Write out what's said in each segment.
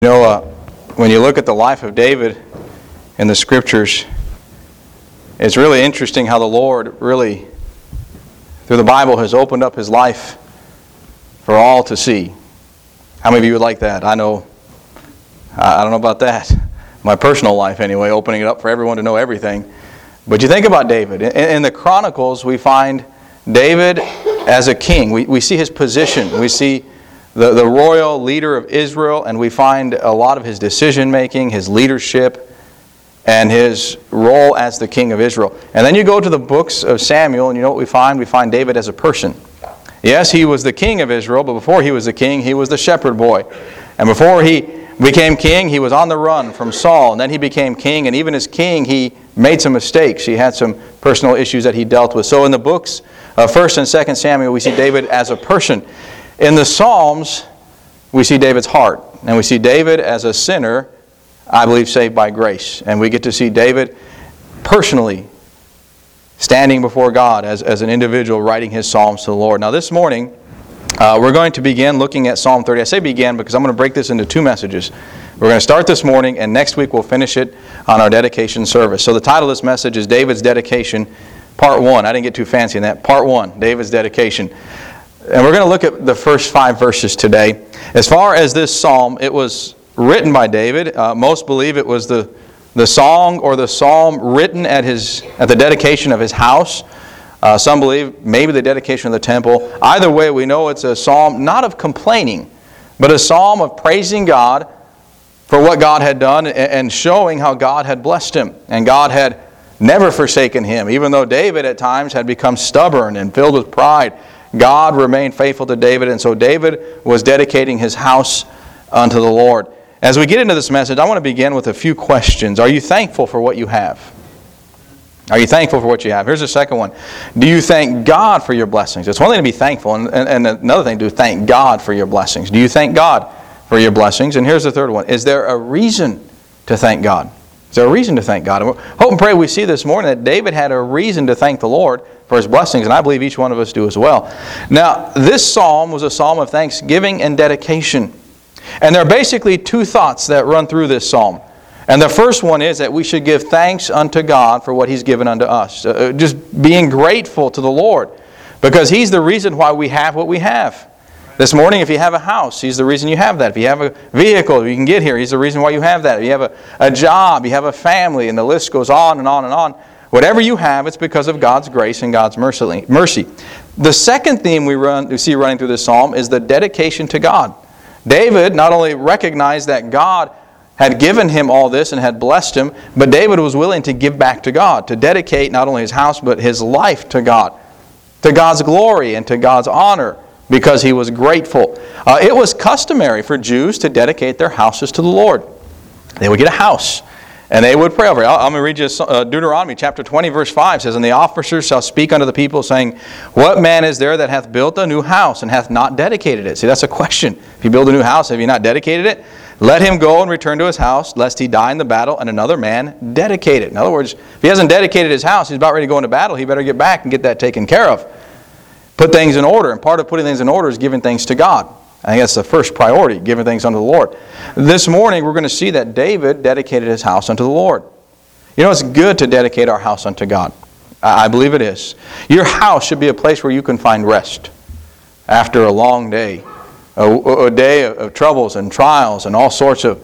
When you look at the life of David in the Scriptures, it's really interesting how the Lord really, through the Bible, has opened up His life for all to see. How many of you would like that? I don't know about that. My personal life anyway, opening it up for everyone to know everything. But you think about David. In the Chronicles, we find David as a king. We see his position. We see the royal leader of Israel, and we find a lot of his decision-making, his leadership, and his role as the king of Israel. And then you go to the books of Samuel, and you know what we find? We find David as a person. Yes, he was the king of Israel, but before he was the king, he was the shepherd boy. And before he became king, he was on the run from Saul, and then he became king, and even as king, he made some mistakes. He had some personal issues that he dealt with. So in the books of 1 and 2 Samuel, we see David as a person. In the Psalms, we see David's heart, and we see David as a sinner, I believe, saved by grace. And we get to see David personally standing before God as an individual writing his Psalms to the Lord. Now this morning, we're going to begin looking at Psalm 30. I say begin because I'm going to break this into two messages. We're going to start this morning, and next week we'll finish it on our dedication service. So the title of this message is David's Dedication, Part 1. I didn't get too fancy in that. Part 1, David's Dedication. And we're going to look at the first 5 verses today. As far as this psalm, it was written by David. Most believe it was the song or the psalm written at the dedication of his house. Some believe maybe the dedication of the temple. Either way, we know it's a psalm not of complaining, but a psalm of praising God for what God had done and showing how God had blessed him. And God had never forsaken him. Even though David at times had become stubborn and filled with pride, God remained faithful to David, and so David was dedicating his house unto the Lord. As we get into this message, I want to begin with a few questions. Are you thankful for what you have? Are you thankful for what you have? Here's the second one. Do you thank God for your blessings? It's one thing to be thankful, and another thing to thank God for your blessings. Do you thank God for your blessings? And here's the third one. Is there a reason to thank God? Is there a reason to thank God? And hope and pray we see this morning that David had a reason to thank the Lord for his blessings, and I believe each one of us do as well. Now, this psalm was a psalm of thanksgiving and dedication. And there are basically two thoughts that run through this psalm. And the first one is that we should give thanks unto God for what He's given unto us. Just being grateful to the Lord, because He's the reason why we have what we have. This morning, if you have a house, He's the reason you have that. If you have a vehicle, you can get here, He's the reason why you have that. If you have a job, you have a family, and the list goes on and on and on. Whatever you have, it's because of God's grace and God's mercy. The second theme we see running through this psalm is the dedication to God. David not only recognized that God had given him all this and had blessed him, but David was willing to give back to God, to dedicate not only his house, but his life to God, to God's glory and to God's honor, because he was grateful. It was customary for Jews to dedicate their houses to the Lord. They would get a house, and they would pray over it. I'm going to read you Deuteronomy chapter 20, verse 5 says, And the officers shall speak unto the people, saying, What man is there that hath built a new house, and hath not dedicated it? See, that's a question. If you build a new house, have you not dedicated it? Let him go and return to his house, lest he die in the battle, and another man dedicate it. In other words, if he hasn't dedicated his house, he's about ready to go into battle, he better get back and get that taken care of. Put things in order, and part of putting things in order is giving things to God. I think that's the first priority, giving things unto the Lord. This morning, we're going to see that David dedicated his house unto the Lord. You know, it's good to dedicate our house unto God. I believe it is. Your house should be a place where you can find rest after a long day. A day of troubles and trials and all sorts of,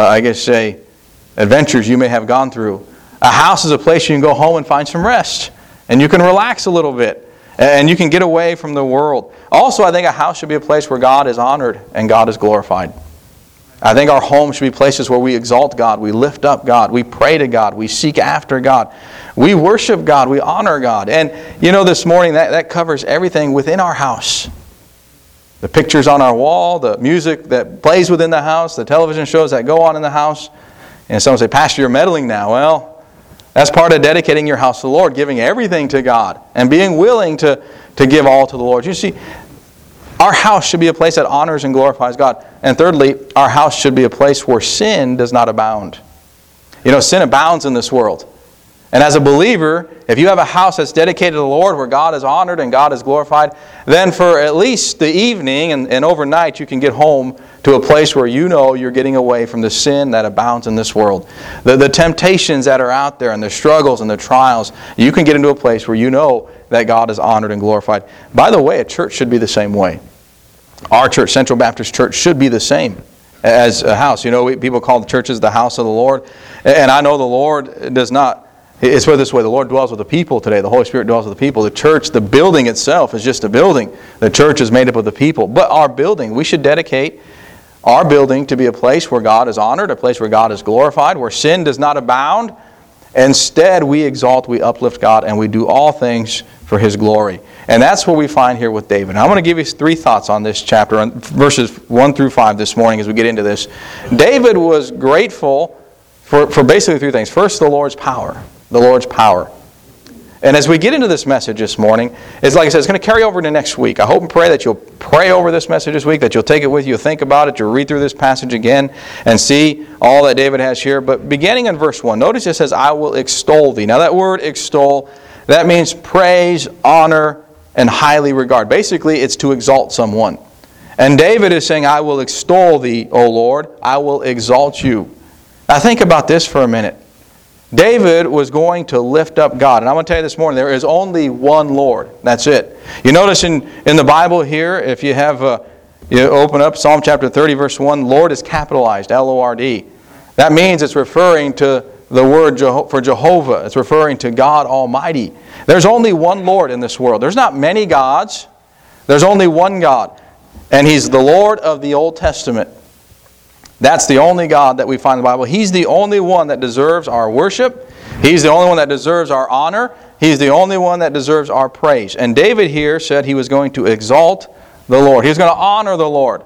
adventures you may have gone through. A house is a place you can go home and find some rest. And you can relax a little bit. And you can get away from the world. Also, I think a house should be a place where God is honored and God is glorified. I think our home should be places where we exalt God, we lift up God, we pray to God, we seek after God. We worship God, we honor God. And you know, this morning that covers everything within our house. The pictures on our wall, the music that plays within the house, the television shows that go on in the house. And someone say, Pastor, you're meddling now. Well, that's part of dedicating your house to the Lord, giving everything to God and being willing to give all to the Lord. You see, our house should be a place that honors and glorifies God. And thirdly, our house should be a place where sin does not abound. You know, sin abounds in this world. And as a believer, if you have a house that's dedicated to the Lord, where God is honored and God is glorified, then for at least the evening and overnight, you can get home to a place where you know you're getting away from the sin that abounds in this world. The temptations that are out there and the struggles and the trials, you can get into a place where you know that God is honored and glorified. By the way, a church should be the same way. Our church, Central Baptist Church, should be the same as a house. You know, people call the churches the house of the Lord. And I know the Lord does not. It's put this way, the Lord dwells with the people today. The Holy Spirit dwells with the people. The church, the building itself is just a building. The church is made up of the people. But our building, we should dedicate our building to be a place where God is honored, a place where God is glorified, where sin does not abound. Instead, we exalt, we uplift God, and we do all things for His glory. And that's what we find here with David. Now, I'm going to give you 3 thoughts on this chapter, verses 1 through 5 this morning as we get into this. David was grateful for basically 3 things. First, the Lord's power. The Lord's power. And as we get into this message this morning, it's like I said, it's going to carry over into next week. I hope and pray that you'll pray over this message this week, that you'll take it with you, think about it, you'll read through this passage again and see all that David has here. But beginning in verse 1, notice it says, I will extol thee. Now that word extol, that means praise, honor, and highly regard. Basically, it's to exalt someone. And David is saying, I will extol thee, O Lord. I will exalt you. Now think about this for a minute. David was going to lift up God. And I'm going to tell you this morning, there is only one Lord. That's it. You notice in the Bible here, if you have you open up Psalm chapter 30, verse 1, Lord is capitalized, L-O-R-D. That means it's referring to the word for Jehovah. It's referring to God Almighty. There's only one Lord in this world. There's not many gods. There's only one God. And He's the Lord of the Old Testament. That's the only God that we find in the Bible. He's the only one that deserves our worship. He's the only one that deserves our honor. He's the only one that deserves our praise. And David here said he was going to exalt the Lord. He was going to honor the Lord.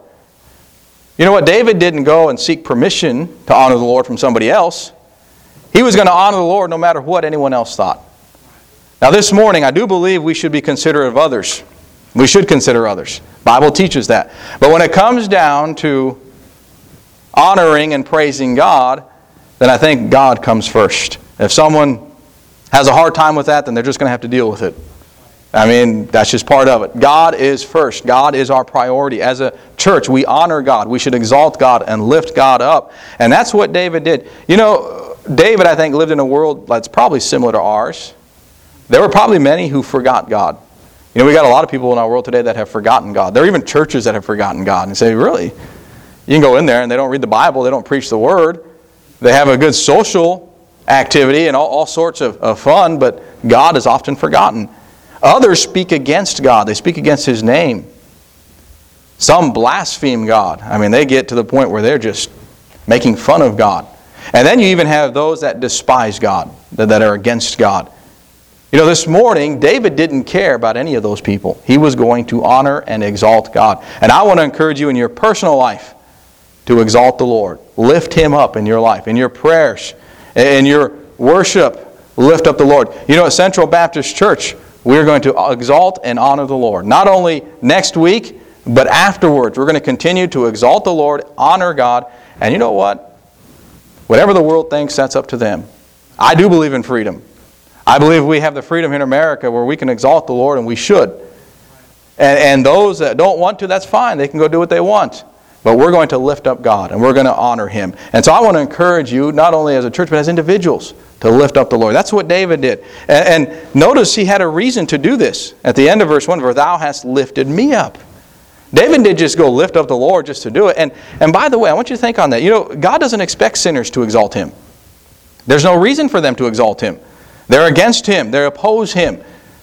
You know what? David didn't go and seek permission to honor the Lord from somebody else. He was going to honor the Lord no matter what anyone else thought. Now this morning, I do believe we should be considerate of others. We should consider others. The Bible teaches that. But when it comes down to honoring and praising God, then I think God comes first. If someone has a hard time with that, then they're just going to have to deal with it. I mean, that's just part of it. God is first. God is our priority. As a church, we honor God. We should exalt God and lift God up. And that's what David did. You know, David, I think, lived in a world that's probably similar to ours. There were probably many who forgot God. You know, we got a lot of people in our world today that have forgotten God. There are even churches that have forgotten God. And say, really? You can go in there and they don't read the Bible, they don't preach the Word. They have a good social activity and all sorts of fun, but God is often forgotten. Others speak against God. They speak against His name. Some blaspheme God. I mean, they get to the point where they're just making fun of God. And then you even have those that despise God, that are against God. You know, this morning, David didn't care about any of those people. He was going to honor and exalt God. And I want to encourage you in your personal life to exalt the Lord. Lift Him up in your life, in your prayers, in your worship. Lift up the Lord. You know, at Central Baptist Church, we're going to exalt and honor the Lord. Not only next week, but afterwards. We're going to continue to exalt the Lord, honor God. And you know what? Whatever the world thinks, that's up to them. I do believe in freedom. I believe we have the freedom in America where we can exalt the Lord, and we should. And those that don't want to, that's fine. They can go do what they want. But we're going to lift up God, and we're going to honor Him. And so I want to encourage you, not only as a church, but as individuals, to lift up the Lord. That's what David did. And notice he had a reason to do this. At the end of verse 1, for thou hast lifted me up. David didn't just go lift up the Lord just to do it. And by the way, I want you to think on that. You know, God doesn't expect sinners to exalt Him. There's no reason for them to exalt Him. They're against Him. They oppose Him.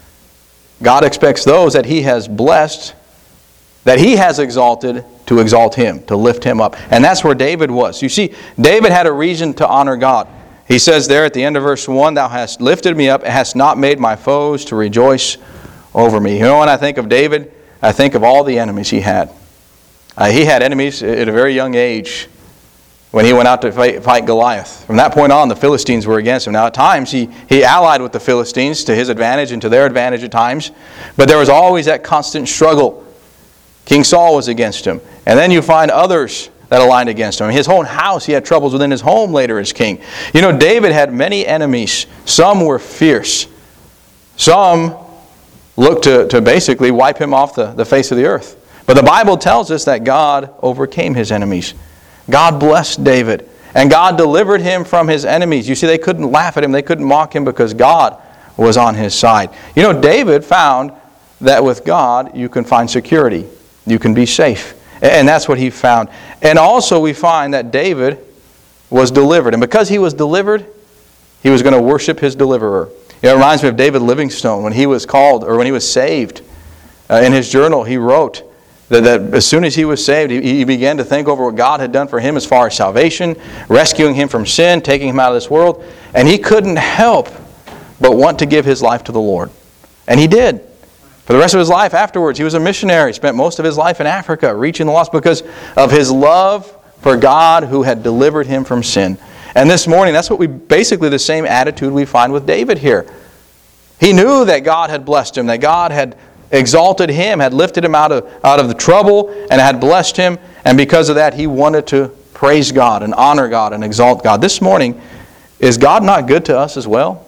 God expects those that He has blessed, that He has exalted, to exalt Him, to lift Him up. And that's where David was. You see, David had a reason to honor God. He says there at the end of verse 1, thou hast lifted me up, and hast not made my foes to rejoice over me. You know, when I think of David, I think of all the enemies he had. He had enemies at a very young age when he went out to fight Goliath. From that point on, the Philistines were against him. Now, at times, he allied with the Philistines to his advantage and to their advantage at times. But there was always that constant struggle. King Saul was against him. And then you find others that aligned against him. His own house, he had troubles within his home later as king. You know, David had many enemies. Some were fierce. Some looked to basically wipe him off the face of the earth. But the Bible tells us that God overcame his enemies. God blessed David. And God delivered him from his enemies. You see, they couldn't laugh at him. They couldn't mock him because God was on his side. You know, David found that with God, you can find security. You can be safe. And that's what he found. And also we find that David was delivered. And because he was delivered, he was going to worship his deliverer. It reminds me of David Livingstone when he was called, or when he was saved. In his journal, he wrote that as soon as he was saved, he began to think over what God had done for him as far as salvation, rescuing him from sin, taking him out of this world. And he couldn't help but want to give his life to the Lord. And he did. For the rest of his life afterwards, he was a missionary. Spent most of his life in Africa, reaching the lost because of his love for God who had delivered him from sin. And this morning, that's basically the same attitude we find with David here. He knew that God had blessed him, that God had exalted him, had lifted him out of the trouble, and had blessed him. And because of that, he wanted to praise God and honor God and exalt God. This morning, is God not good to us as well?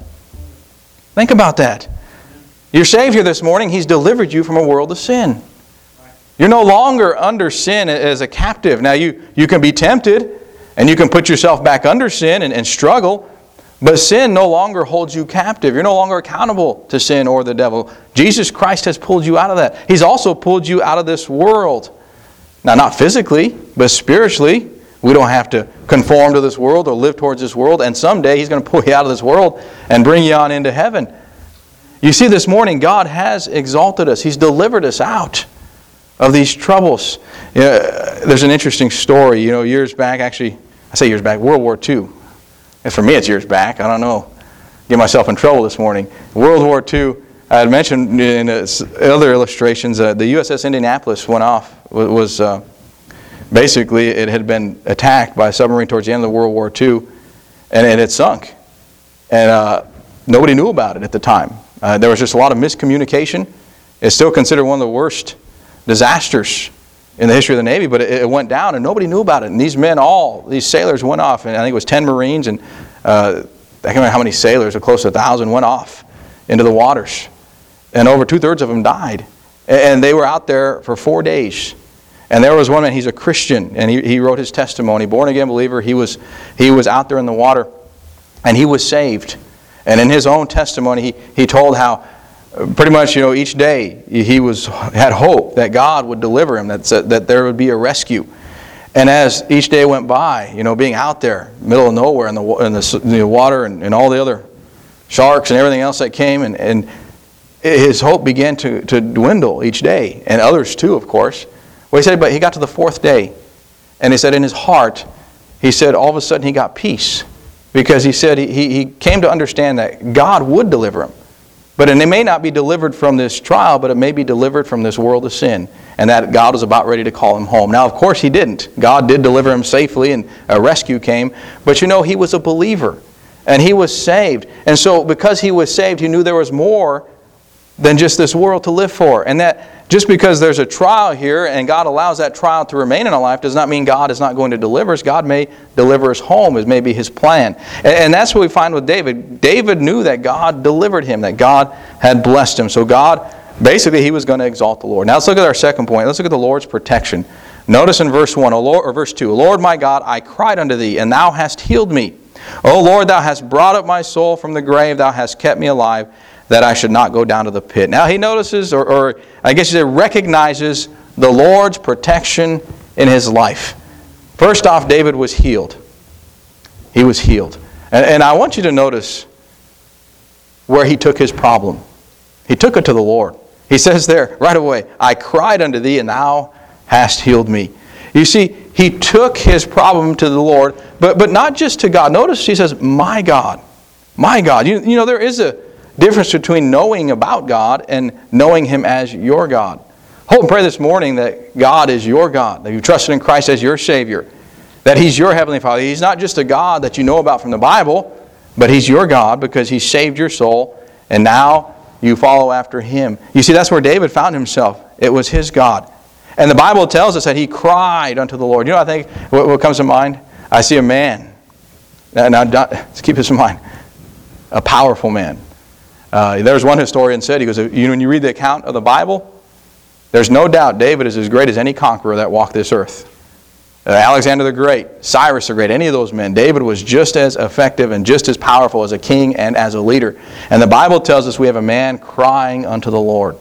Think about that. You're saved here this morning. He's delivered you from a world of sin. You're no longer under sin as a captive. Now, you can be tempted, and you can put yourself back under sin and struggle, but sin no longer holds you captive. You're no longer accountable to sin or the devil. Jesus Christ has pulled you out of that. He's also pulled you out of this world. Now, not physically, but spiritually. We don't have to conform to this world or live towards this world, and someday He's going to pull you out of this world and bring you on into heaven. You see, this morning, God has exalted us. He's delivered us out of these troubles. There's an interesting story. Years back, actually, I say years back, World War II. And for me, it's years back. I don't know. Get myself in trouble this morning. World War II, I had mentioned in other illustrations, the USS Indianapolis went off. Basically, it had been attacked by a submarine towards the end of World War II, and it had sunk. And nobody knew about it at the time. There was just a lot of miscommunication. It's still considered one of the worst disasters in the history of the Navy, but it went down and nobody knew about it. And these sailors went off, and I think it was 10 Marines, and I can't remember how many sailors, close to 1,000, went off into the waters. And over 2/3 of them died. And they were out there for 4 days. And there was one man, he's a Christian, and he wrote his testimony, born-again believer. He was out there in the water, and he was saved. And in his own testimony, he told how pretty much, each day he had hope that God would deliver him, that there would be a rescue. And as each day went by, being out there, middle of nowhere in the water and all the other sharks and everything else that came, and his hope began to dwindle each day, and others too, of course. Well, he said, but he got to the 4th day, and he said in his heart, he said all of a sudden he got peace. Because he said he came to understand that God would deliver him. But it may not be delivered from this trial, but it may be delivered from this world of sin. And that God was about ready to call him home. Now, of course, he didn't. God did deliver him safely, and a rescue came. But he was a believer. And he was saved. And so because he was saved, he knew there was more than just this world to live for. And that just because there's a trial here and God allows that trial to remain in our life does not mean God is not going to deliver us. God may deliver us home, as may be His plan. And that's what we find with David. David knew that God delivered him, that God had blessed him. So God, basically, he was going to exalt the Lord. Now let's look at our second point. Let's look at the Lord's protection. Notice in verse 1, verse 2, Lord my God, I cried unto thee, and thou hast healed me. O Lord, thou hast brought up my soul from the grave, thou hast kept me alive, that I should not go down to the pit. Now he notices, or I guess you say recognizes, the Lord's protection in his life. First off, David was healed. He was healed. And I want you to notice where he took his problem. He took it to the Lord. He says there, right away, I cried unto thee, and thou hast healed me. You see, he took his problem to the Lord, but not just to God. Notice he says, my God. My God. There is a difference between knowing about God and knowing Him as your God. Hope and pray this morning that God is your God, that you trusted in Christ as your Savior, that He's your Heavenly Father. He's not just a God that you know about from the Bible, but He's your God because He saved your soul, and now you follow after Him. You see, that's where David found himself. It was his God. And the Bible tells us that he cried unto the Lord. You know, I think what comes to mind? I see a man. Now, let's keep this in mind. A powerful man. There's one historian said, he goes, when you read the account of the Bible, there's no doubt David is as great as any conqueror that walked this earth. Alexander the Great, Cyrus the Great, any of those men, David was just as effective and just as powerful as a king and as a leader. And the Bible tells us we have a man crying unto the Lord.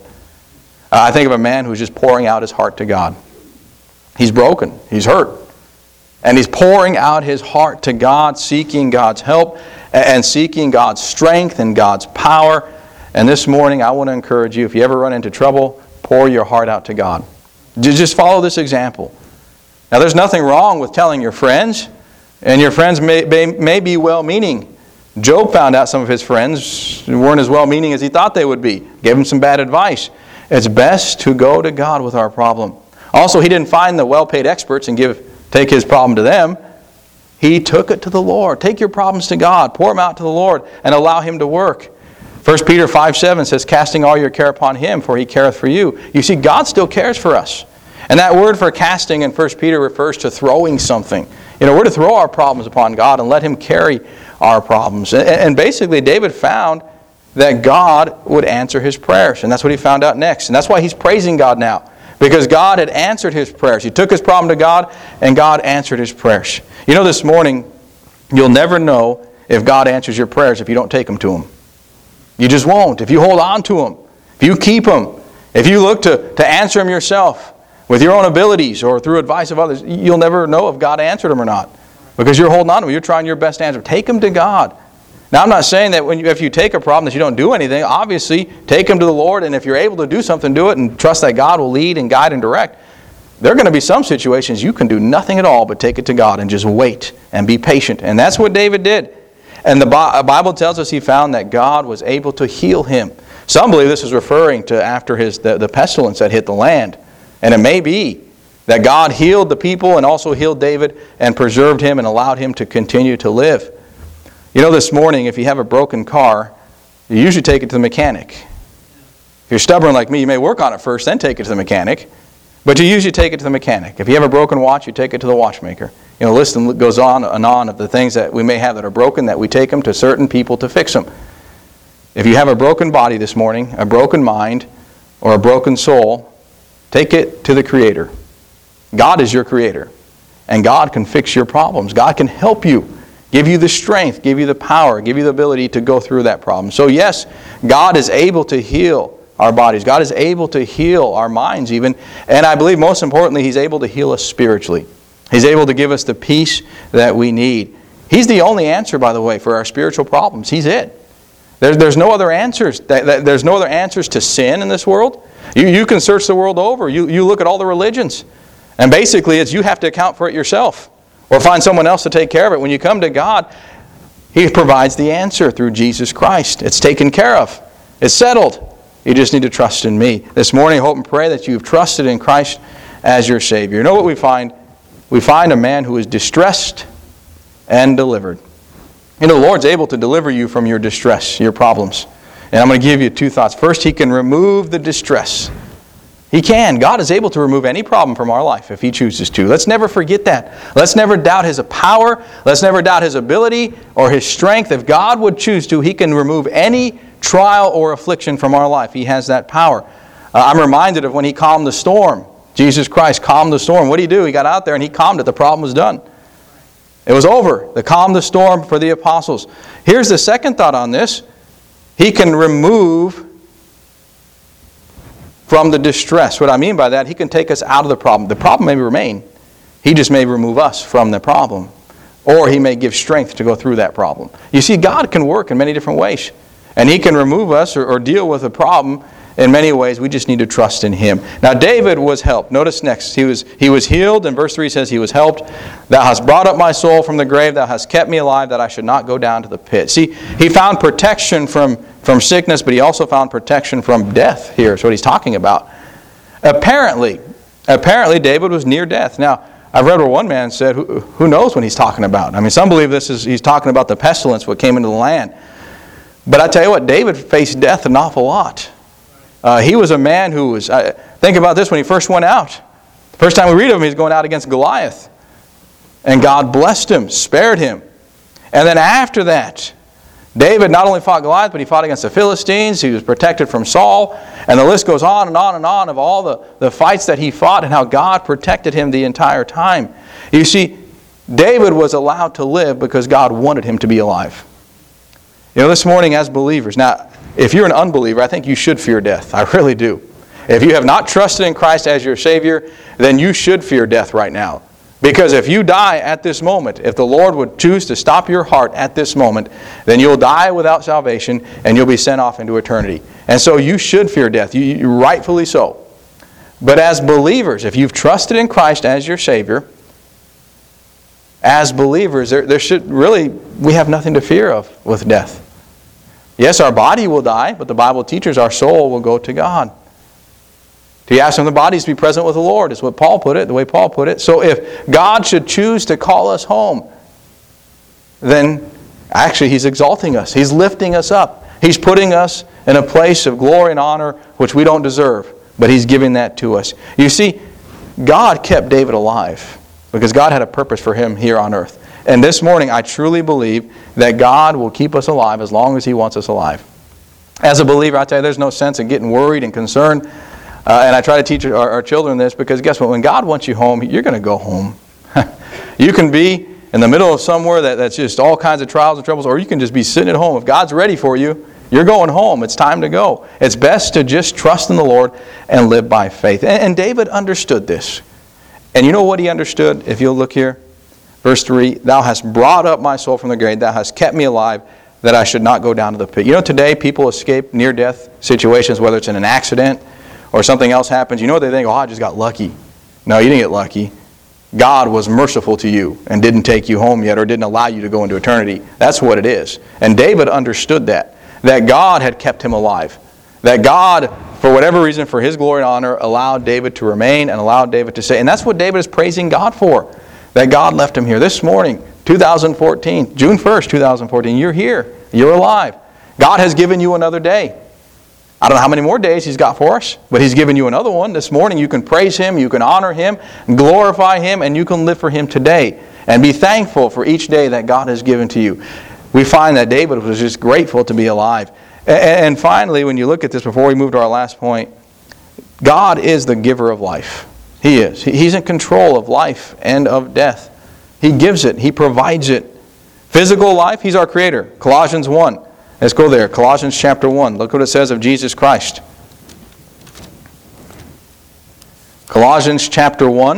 I think of a man who's just pouring out his heart to God. He's broken. He's hurt. And he's pouring out his heart to God, seeking God's help and seeking God's strength and God's power. And this morning, I want to encourage you, if you ever run into trouble, pour your heart out to God. Just follow this example. Now, there's nothing wrong with telling your friends, and your friends may be well-meaning. Job found out some of his friends weren't as well-meaning as he thought they would be. Gave him some bad advice. It's best to go to God with our problem. Also, he didn't find the well-paid experts and take his problem to them. He took it to the Lord. Take your problems to God. Pour them out to the Lord and allow Him to work. 1 Peter 5:7 says, casting all your care upon Him, for He careth for you. You see, God still cares for us. And that word for casting in 1 Peter refers to throwing something. You know, we're to throw our problems upon God and let Him carry our problems. And basically, David found that God would answer his prayers. And that's what he found out next. And that's why he's praising God now. Because God had answered his prayers. He took his problem to God, and God answered his prayers. You know, this morning, you'll never know if God answers your prayers if you don't take them to Him. You just won't. If you hold on to them, if you keep them, if you look to answer them yourself with your own abilities or through advice of others, you'll never know if God answered them or not. Because you're holding on to them. You're trying your best to answer them. Take them to God. Now, I'm not saying that if you take a problem that you don't do anything. Obviously, take them to the Lord, and if you're able to do something, do it, and trust that God will lead and guide and direct. There are going to be some situations you can do nothing at all but take it to God and just wait and be patient. And that's what David did. And the Bible tells us he found that God was able to heal him. Some believe this is referring to after the pestilence that hit the land. And it may be that God healed the people and also healed David and preserved him and allowed him to continue to live. You know, this morning, if you have a broken car, you usually take it to the mechanic. If you're stubborn like me, you may work on it first, then take it to the mechanic. But you usually take it to the mechanic. If you have a broken watch, you take it to the watchmaker. You know, the list goes on and on of the things that we may have that are broken, that we take them to certain people to fix them. If you have a broken body this morning, a broken mind, or a broken soul, take it to the Creator. God is your Creator. And God can fix your problems. God can help you. Give you the strength, give you the power, give you the ability to go through that problem. So yes, God is able to heal our bodies. God is able to heal our minds even. And I believe most importantly, He's able to heal us spiritually. He's able to give us the peace that we need. He's the only answer, by the way, for our spiritual problems. He's it. There's no other answers. There's no other answers to sin in this world. You can search the world over. You look at all the religions. And basically, you have to account for it yourself. Or find someone else to take care of it. When you come to God, He provides the answer through Jesus Christ. It's taken care of. It's settled. You just need to trust in me. This morning, I hope and pray that you've trusted in Christ as your Savior. You know what we find? We find a man who is distressed and delivered. You know, the Lord's able to deliver you from your distress, your problems. And I'm going to give you two thoughts. First, He can remove the distress. He can. God is able to remove any problem from our life if He chooses to. Let's never forget that. Let's never doubt His power. Let's never doubt His ability or His strength. If God would choose to, He can remove any trial or affliction from our life. He has that power. I'm reminded of when He calmed the storm. Jesus Christ calmed the storm. What did He do? He got out there and He calmed it. The problem was done. It was over. He calmed the storm for the apostles. Here's the second thought on this. He can remove from the distress. What I mean by that, He can take us out of the problem. The problem may remain. He just may remove us from the problem. Or He may give strength to go through that problem. You see, God can work in many different ways. And He can remove us or deal with a problem in many ways. We just need to trust in Him. Now, David was helped. Notice next, he was healed. And verse 3 says he was helped. Thou hast brought up my soul from the grave. Thou hast kept me alive that I should not go down to the pit. See, he found protection from sickness, but he also found protection from death here. That's what he's talking about. Apparently, David was near death. Now, I've read where one man said, who knows what he's talking about? I mean, some believe he's talking about the pestilence, what came into the land. But I tell you what, David faced death an awful lot. He was a man who was, think about this, when he first went out. First time we read of him, he's going out against Goliath. And God blessed him, spared him. And then after that, David not only fought Goliath, but he fought against the Philistines. He was protected from Saul. And the list goes on and on and on of all the fights that he fought and how God protected him the entire time. You see, David was allowed to live because God wanted him to be alive. You know, this morning as believers, now, if you're an unbeliever, I think you should fear death. I really do. If you have not trusted in Christ as your Savior, then you should fear death right now. Because if you die at this moment, if the Lord would choose to stop your heart at this moment, then you'll die without salvation and you'll be sent off into eternity. And so you should fear death, you rightfully so. But as believers, if you've trusted in Christ as your Savior, as believers, there should really, we have nothing to fear of with death. Yes, our body will die, but the Bible teaches our soul will go to God. To ask him the bodies to be present with the Lord is what Paul put it, the way Paul put it. So if God should choose to call us home, then actually He's exalting us. He's lifting us up. He's putting us in a place of glory and honor which we don't deserve, but He's giving that to us. You see, God kept David alive because God had a purpose for him here on earth. And this morning I truly believe that God will keep us alive as long as He wants us alive. As a believer, I tell you, there's no sense in getting worried and concerned. And I try to teach our children this because guess what? When God wants you home, you're going to go home. You can be in the middle of somewhere that's just all kinds of trials and troubles, or you can just be sitting at home. If God's ready for you, you're going home. It's time to go. It's best to just trust in the Lord and live by faith. And David understood this. And you know what he understood? If you'll look here, verse 3, Thou hast brought up my soul from the grave. Thou hast kept me alive, that I should not go down to the pit. You know, today people escape near-death situations, whether it's in an accident or something else happens. You know, they think, I just got lucky. No, you didn't get lucky. God was merciful to you and didn't take you home yet or didn't allow you to go into eternity. That's what it is. And David understood that God had kept him alive. That God, for whatever reason, for His glory and honor, allowed David to remain and allowed David to say. And that's what David is praising God for. That God left him here. This morning, 2014, June 1st, 2014, you're here. You're alive. God has given you another day. I don't know how many more days He's got for us, but He's given you another one. This morning you can praise Him, you can honor Him, glorify Him, and you can live for Him today. And be thankful for each day that God has given to you. We find that David was just grateful to be alive. And finally, when you look at this, before we move to our last point, God is the giver of life. He is. He's in control of life and of death. He gives it. He provides it. Physical life, He's our Creator. Colossians 1. Let's go there. Colossians chapter 1. Look what it says of Jesus Christ. Colossians chapter 1.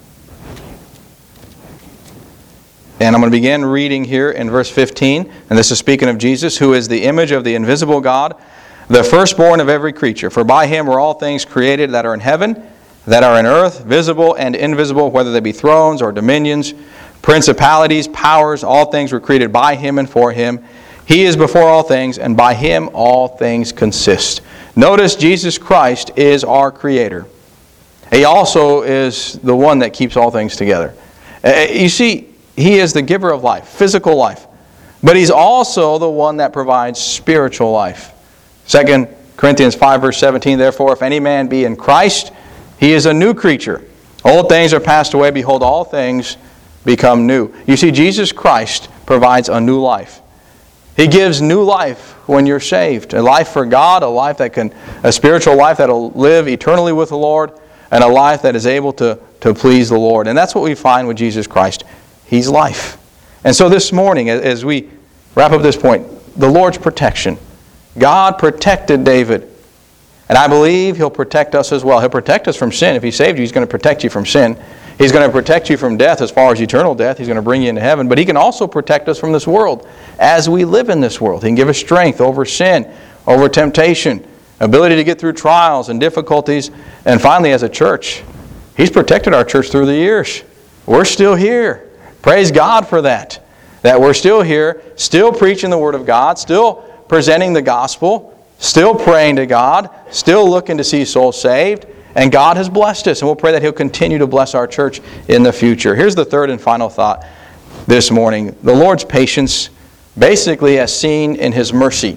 And I'm going to begin reading here in verse 15. And this is speaking of Jesus, who is the image of the invisible God, the firstborn of every creature. For by Him were all things created that are in heaven, that are in earth, visible and invisible, whether they be thrones or dominions, principalities, powers, all things were created by Him and for Him. He is before all things, and by Him all things consist. Notice Jesus Christ is our Creator. He also is the one that keeps all things together. You see, He is the giver of life, physical life. But He's also the one that provides spiritual life. 2 Corinthians 5 verse 17, Therefore, if any man be in Christ, he is a new creature. Old things are passed away. Behold, all things become new. You see, Jesus Christ provides a new life. He gives new life when you're saved. A life for God, a spiritual life that will live eternally with the Lord, and a life that is able to please the Lord. And that's what we find with Jesus Christ. He's life. And so this morning, as we wrap up this point, the Lord's protection. God protected David. And I believe He'll protect us as well. He'll protect us from sin. If He saved you, He's going to protect you from sin. He's going to protect you from death as far as eternal death. He's going to bring you into heaven. But He can also protect us from this world as we live in this world. He can give us strength over sin, over temptation, ability to get through trials and difficulties. And finally, as a church, He's protected our church through the years. We're still here. Praise God for that. That we're still here, still preaching the Word of God, still presenting the gospel, still praying to God, still looking to see souls saved. And God has blessed us, and we'll pray that He'll continue to bless our church in the future. Here's the third and final thought this morning. The Lord's patience, basically as seen in His mercy.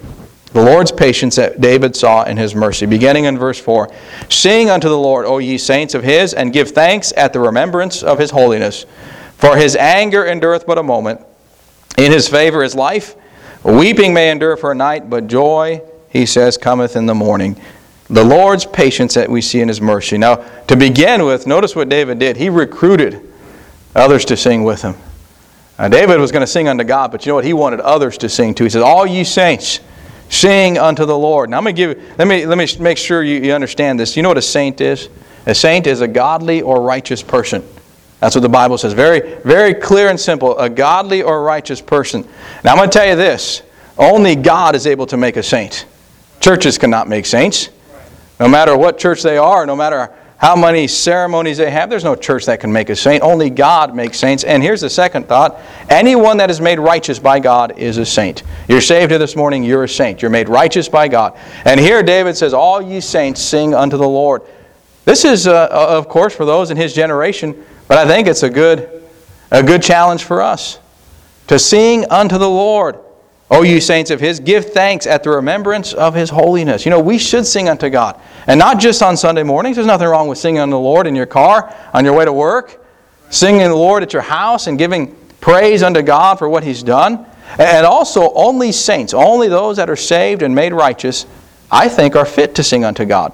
The Lord's patience that David saw in His mercy. Beginning in verse 4, "Sing unto the Lord, O ye saints of His, and give thanks at the remembrance of His holiness. For His anger endureth but a moment. In His favor is life. Weeping may endure for a night, but joy," He says, "cometh in the morning." The Lord's patience that we see in His mercy. Now, to begin with, notice what David did. He recruited others to sing with him. David was going to sing unto God, but you know what? He wanted others to sing too. He says, "All ye saints, sing unto the Lord." Now, let me make sure you understand this. You know what a saint is? A saint is a godly or righteous person. That's what the Bible says. Very, very clear and simple. A godly or righteous person. Now, I'm going to tell you this. Only God is able to make a saint. Churches cannot make saints. No matter what church they are, no matter how many ceremonies they have, there's no church that can make a saint. Only God makes saints. And here's the second thought. Anyone that is made righteous by God is a saint. You're saved here this morning, you're a saint. You're made righteous by God. And here David says, "All ye saints, sing unto the Lord." This is, of course, for those in his generation, but I think it's a good challenge for us. To sing unto the Lord. "O you saints of His, give thanks at the remembrance of His holiness." You know, we should sing unto God. And not just on Sunday mornings. There's nothing wrong with singing unto the Lord in your car, on your way to work. Singing to the Lord at your house and giving praise unto God for what He's done. And also, only saints, only those that are saved and made righteous, I think are fit to sing unto God.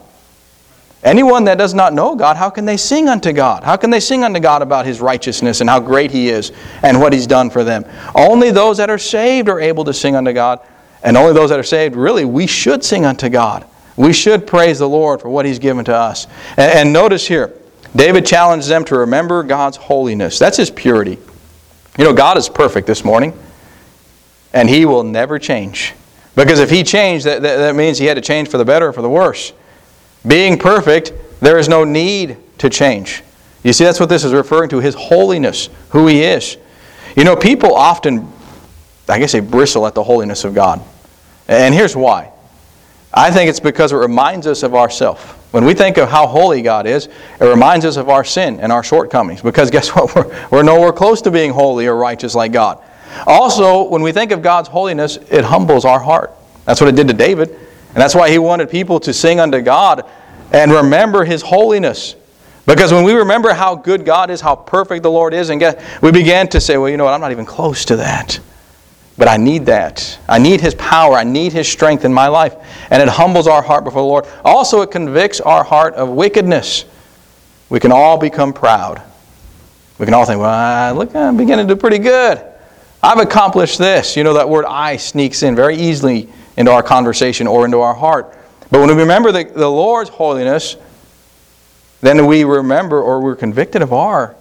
Anyone that does not know God, how can they sing unto God? How can they sing unto God about His righteousness and how great He is and what He's done for them? Only those that are saved are able to sing unto God. And only those that are saved, really, we should sing unto God. We should praise the Lord for what He's given to us. And notice here, David challenged them to remember God's holiness. That's His purity. You know, God is perfect this morning. And He will never change. Because if He changed, that means He had to change for the better or for the worse. Being perfect, there is no need to change. You see, that's what this is referring to, His holiness, who He is. You know, people often, I guess they bristle at the holiness of God. And here's why. I think it's because it reminds us of ourselves. When we think of how holy God is, it reminds us of our sin and our shortcomings. Because guess what? We're nowhere close to being holy or righteous like God. Also, when we think of God's holiness, it humbles our heart. That's what it did to David. And that's why he wanted people to sing unto God and remember His holiness. Because when we remember how good God is, how perfect the Lord is, and we began to say, well, you know what, I'm not even close to that. But I need that. I need His power. I need His strength in my life. And it humbles our heart before the Lord. Also, it convicts our heart of wickedness. We can all become proud. We can all think, well, look, I'm beginning to do pretty good. I've accomplished this. You know, that word "I" sneaks in very easily into our conversation or into our heart. But when we remember the Lord's holiness, then we remember, or we're convicted of our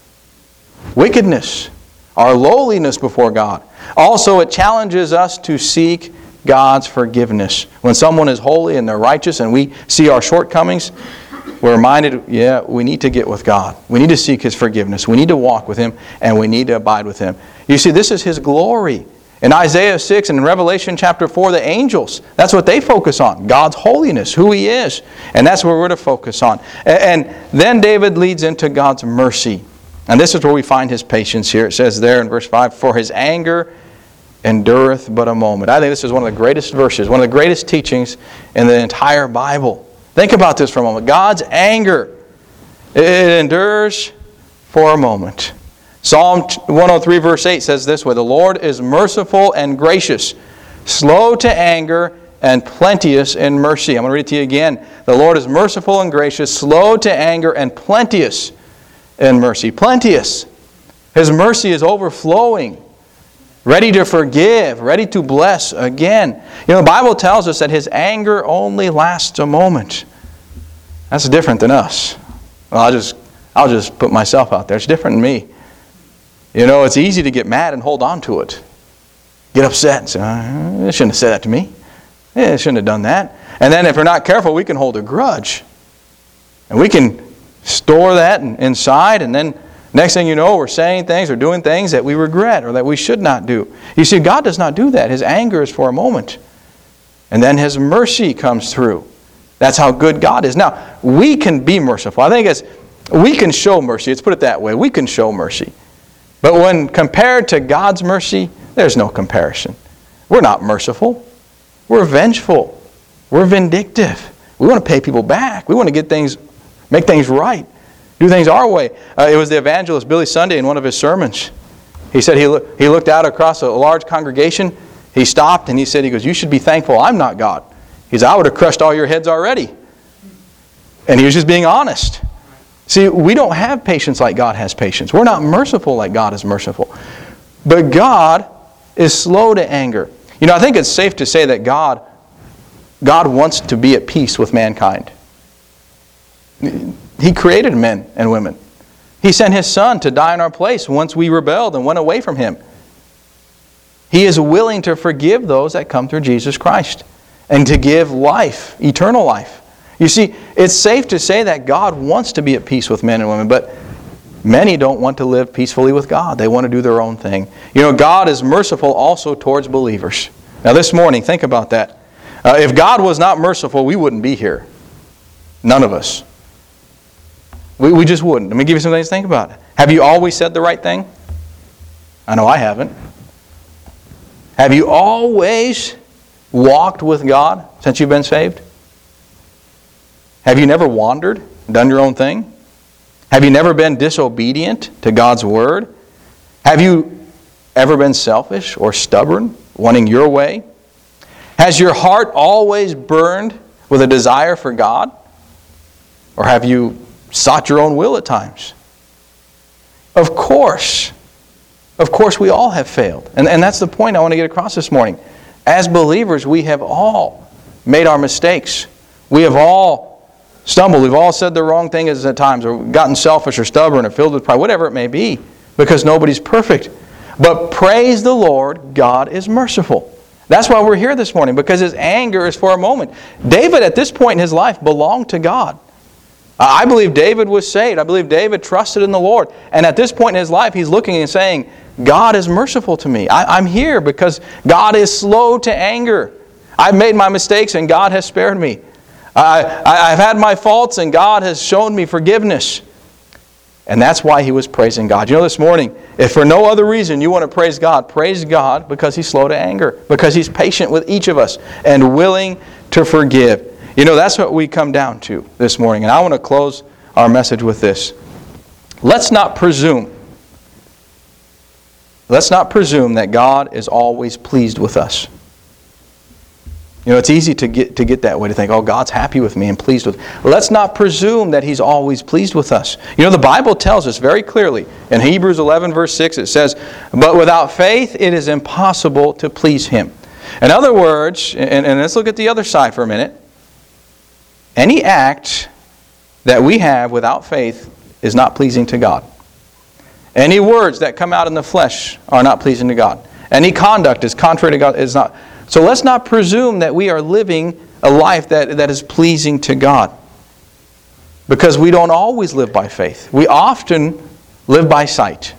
wickedness, our lowliness before God. Also, it challenges us to seek God's forgiveness. When someone is holy and they're righteous and we see our shortcomings, we're reminded, we need to get with God. We need to seek His forgiveness. We need to walk with Him, and we need to abide with Him. You see, this is His glory. In Isaiah 6 and in Revelation chapter 4, the angels, that's what they focus on. God's holiness, who He is. And that's what we're to focus on. And then David leads into God's mercy. And this is where we find His patience here. It says there in verse 5, "For His anger endureth but a moment." I think this is one of the greatest verses, one of the greatest teachings in the entire Bible. Think about this for a moment. God's anger, it endures for a moment. Psalm 103 verse 8 says this way, "The Lord is merciful and gracious, slow to anger, and plenteous in mercy." I'm going to read it to you again. The Lord is merciful and gracious, slow to anger, and plenteous in mercy. Plenteous. His mercy is overflowing, ready to forgive, ready to bless again. You know, the Bible tells us that His anger only lasts a moment. That's different than us. Well, I'll just put myself out there. It's different than me. You know, it's easy to get mad and hold on to it. Get upset and say, they shouldn't have said that to me. They shouldn't have done that. And then if we're not careful, we can hold a grudge. And we can store that inside, and then next thing you know, we're saying things or doing things that we regret or that we should not do. You see, God does not do that. His anger is for a moment. And then His mercy comes through. That's how good God is. Now, we can be merciful. I think we can show mercy. Let's put it that way. We can show mercy. But when compared to God's mercy, there's no comparison. We're not merciful. We're vengeful. We're vindictive. We want to pay people back. We want to make things right, do things our way. It was the evangelist Billy Sunday in one of his sermons. He said he looked out across a large congregation. He stopped and he said, you should be thankful I'm not God. He said, I would have crushed all your heads already. And he was just being honest. See, we don't have patience like God has patience. We're not merciful like God is merciful. But God is slow to anger. I think it's safe to say that God wants to be at peace with mankind. He created men and women. He sent His Son to die in our place once we rebelled and went away from Him. He is willing to forgive those that come through Jesus Christ and to give life, eternal life. You see, it's safe to say that God wants to be at peace with men and women, but many don't want to live peacefully with God. They want to do their own thing. God is merciful also towards believers. Now this morning, think about that. If God was not merciful, we wouldn't be here. None of us. We just wouldn't. Let me give you some things to think about. Have you always said the right thing? I know I haven't. Have you always walked with God since you've been saved? Have you never wandered, done your own thing? Have you never been disobedient to God's Word? Have you ever been selfish or stubborn, wanting your way? Has your heart always burned with a desire for God? Or have you sought your own will at times? Of course we all have failed. And that's the point I want to get across this morning. As believers, we have all made our mistakes. We have all stumbled. We've all said the wrong thing at times, or gotten selfish or stubborn or filled with pride, whatever it may be, because nobody's perfect. But praise the Lord, God is merciful. That's why we're here this morning, because His anger is for a moment. David, at this point in his life, belonged to God. I believe David was saved. I believe David trusted in the Lord. And at this point in his life, he's looking and saying, God is merciful to me. I'm here because God is slow to anger. I've made my mistakes and God has spared me. I've had my faults and God has shown me forgiveness. And that's why he was praising God. This morning, if for no other reason you want to praise God because He's slow to anger, because He's patient with each of us and willing to forgive. That's what we come down to this morning. And I want to close our message with this. Let's not presume that God is always pleased with us. It's easy to get that way, to think, God's happy with me and pleased with me. Let's not presume that He's always pleased with us. The Bible tells us very clearly, in Hebrews 11 verse 6, it says, but without faith it is impossible to please Him. In other words, and let's look at the other side for a minute, any act that we have without faith is not pleasing to God. Any words that come out in the flesh are not pleasing to God. Any conduct is contrary to God, is not. So let's not presume that we are living a life that is pleasing to God. Because we don't always live by faith. We often live by sight.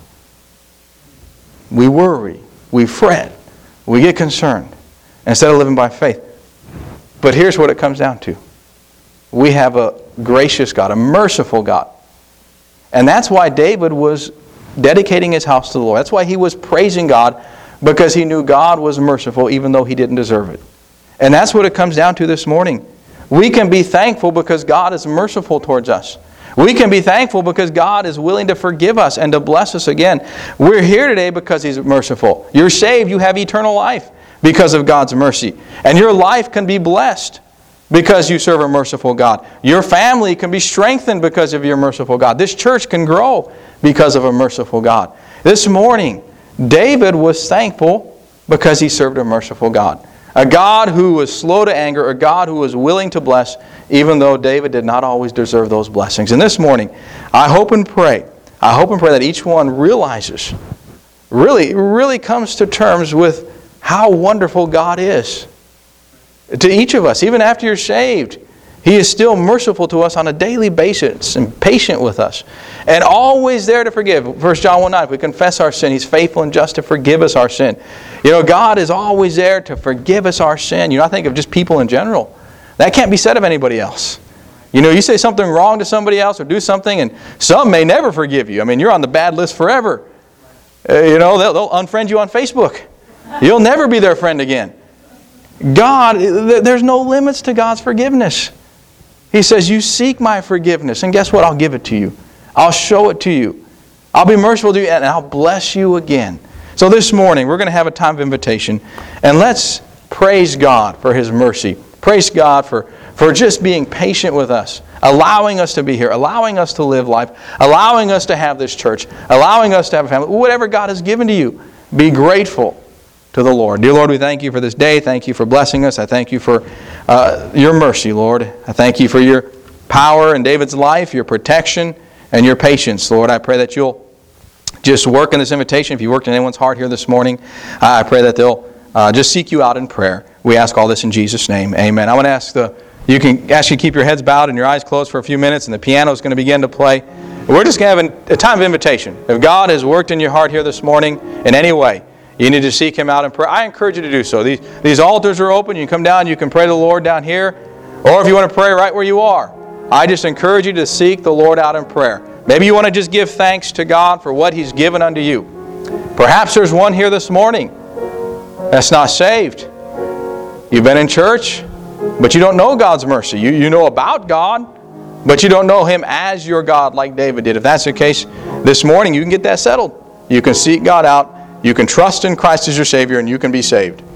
We worry. We fret. We get concerned instead of living by faith. But here's what it comes down to. We have a gracious God, a merciful God. And that's why David was dedicating his house to the Lord. That's why he was praising God, because he knew God was merciful even though he didn't deserve it. And that's what it comes down to this morning. We can be thankful because God is merciful towards us. We can be thankful because God is willing to forgive us and to bless us again. We're here today because He's merciful. You're saved, you have eternal life because of God's mercy. And your life can be blessed because you serve a merciful God. Your family can be strengthened because of your merciful God. This church can grow because of a merciful God. This morning, David was thankful because he served a merciful God. A God who was slow to anger, a God who was willing to bless, even though David did not always deserve those blessings. And this morning, I hope and pray that each one realizes, really comes to terms with how wonderful God is. To each of us, even after you're saved, He is still merciful to us on a daily basis and patient with us. And always there to forgive. 1 John 1:9, if we confess our sin, He's faithful and just to forgive us our sin. God is always there to forgive us our sin. I think of just people in general. That can't be said of anybody else. You say something wrong to somebody else or do something, and some may never forgive you. You're on the bad list forever. They'll unfriend you on Facebook. You'll never be their friend again. God, there's no limits to God's forgiveness. He says, you seek my forgiveness, and guess what? I'll give it to you. I'll show it to you. I'll be merciful to you, and I'll bless you again. So this morning, we're going to have a time of invitation, and let's praise God for His mercy. Praise God for just being patient with us, allowing us to be here, allowing us to live life, allowing us to have this church, allowing us to have a family. Whatever God has given to you, be grateful to the Lord. Dear Lord, we thank you for this day. Thank you for blessing us. I thank you for your mercy, Lord. I thank you for your power in David's life, your protection, and your patience, Lord. I pray that you'll just work in this invitation. If you worked in anyone's heart here this morning, I pray that they'll just seek you out in prayer. We ask all this in Jesus' name. Amen. I want to ask you to keep your heads bowed and your eyes closed for a few minutes, and the piano is going to begin to play. We're just going to have a time of invitation. If God has worked in your heart here this morning in any way, you need to seek Him out in prayer. I encourage you to do so. These altars are open. You can come down. You can pray to the Lord down here. Or if you want to pray right where you are, I just encourage you to seek the Lord out in prayer. Maybe you want to just give thanks to God for what He's given unto you. Perhaps there's one here this morning that's not saved. You've been in church, but you don't know God's mercy. You know about God, but you don't know Him as your God like David did. If that's the case, this morning you can get that settled. You can seek God out. You can trust in Christ as your Savior, and you can be saved.